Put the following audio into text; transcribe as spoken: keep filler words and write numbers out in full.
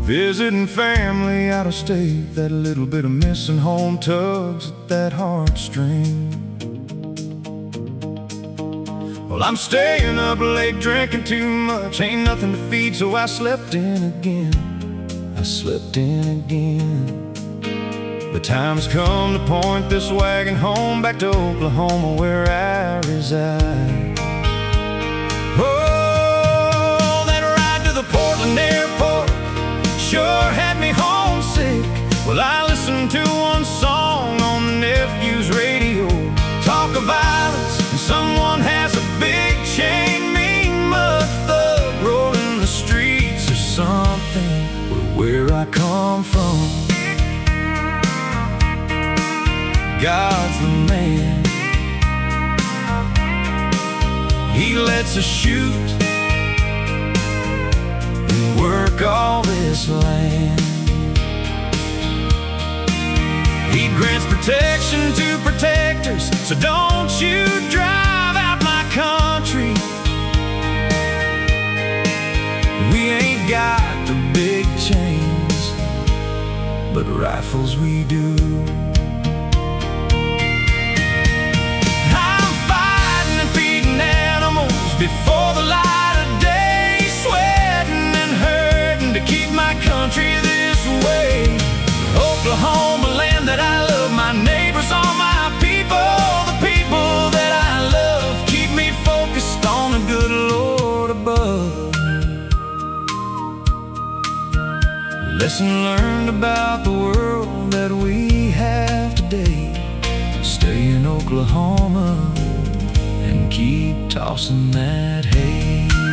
Visiting family out of state, that little bit of missing home tugs at that heartstring. Well, I'm staying up late, drinking too much, ain't nothing to feed, so I slept in again. I slept in again. The time's come to point this wagon home, back to Oklahoma where I reside. Oh, that ride to the Portland airport sure had me homesick. Well, I listened to one song on the nephew's radio, talk of violence, and someone has a big chain, mean mud thug rolling the streets or something. But where I come from, God's the man. He lets us shoot and work all this land. He grants protection to protectors, so don't you drive out my country. We ain't got the big chains, but rifles we do. I'm fighting and feeding animals before the light of day, sweating and hurting to keep my country this way. Oklahoma land that I love, my neighbors, all my people, the people that I love, keep me focused on the good Lord above. Lesson learned about the world that we have today. Stay in Oklahoma and keep tossing that hay.